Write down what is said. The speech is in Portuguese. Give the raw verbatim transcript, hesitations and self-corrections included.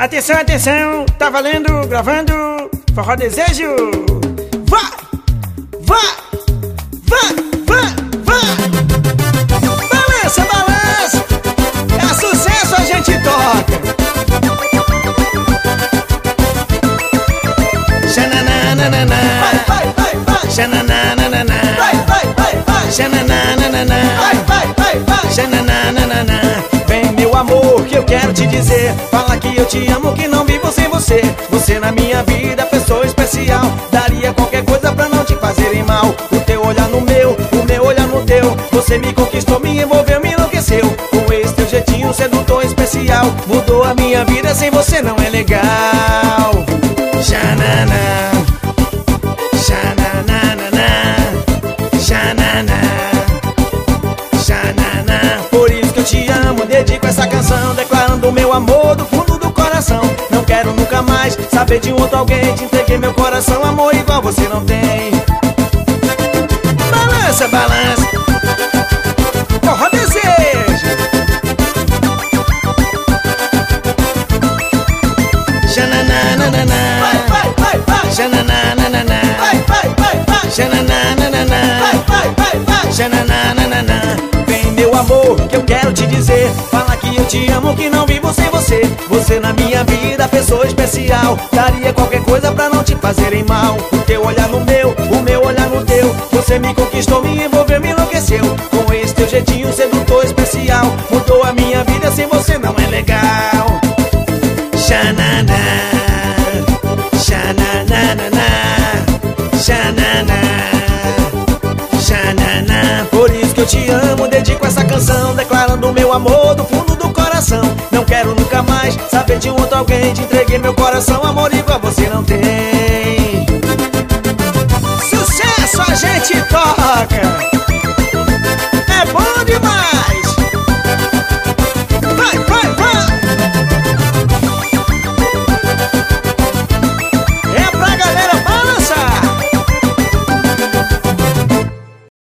Atenção, atenção, tá valendo, gravando, Forró Desejo. Vai, vai, vai, vai, vai. Balança, balança, é sucesso, a gente toca. Xananana, vai, vai, vai, vai. Xananana, vai, vai, vai, vai. Xananana, vai, vai, vai, vai. Xananana, vem meu amor que eu quero te dizer. Fala que eu te amo, que não vivo sem você. Você na minha vida, pessoa especial. Daria qualquer coisa pra não te fazerem mal. O teu olhar no meu, o meu olhar no teu. Você me conquistou, me envolveu, me enlouqueceu. Com esse teu jeitinho sedutor especial. Mudou a minha vida, sem você não é legal. Xanana, xananana, xanana, xanana. Por isso que eu te amo, dedico essa canção, declarando o meu amor do fundo do coração. Não quero nunca mais saber de outro alguém. Te entreguei meu coração, amor igual você não tem. Balança, balança, Forró Desejo. Xananana, vai, vai, vai, vai. Xananana, vai, vai, vai, vai. Xananana, vai, vai, vai, vai. Xananana, vem meu amor que eu quero te dizer. Fala que eu te amo, que não vivo sem você. Você na minha vida, pessoa especial. Daria qualquer coisa pra não te fazerem mal. O teu olhar no meu, o meu olhar no teu. Você me conquistou, me envolveu, me enlouqueceu. Com esse teu jeitinho sedutor especial. Mudou a minha vida, sem você não é legal. Xanana, xananana, xanana, xanana. Por isso que eu te amo, dedico essa canção, declarando o meu amor do fundo do coração. Não quero nunca mais saber de um outro alguém. Te entreguei meu coração, amor igual você não tem.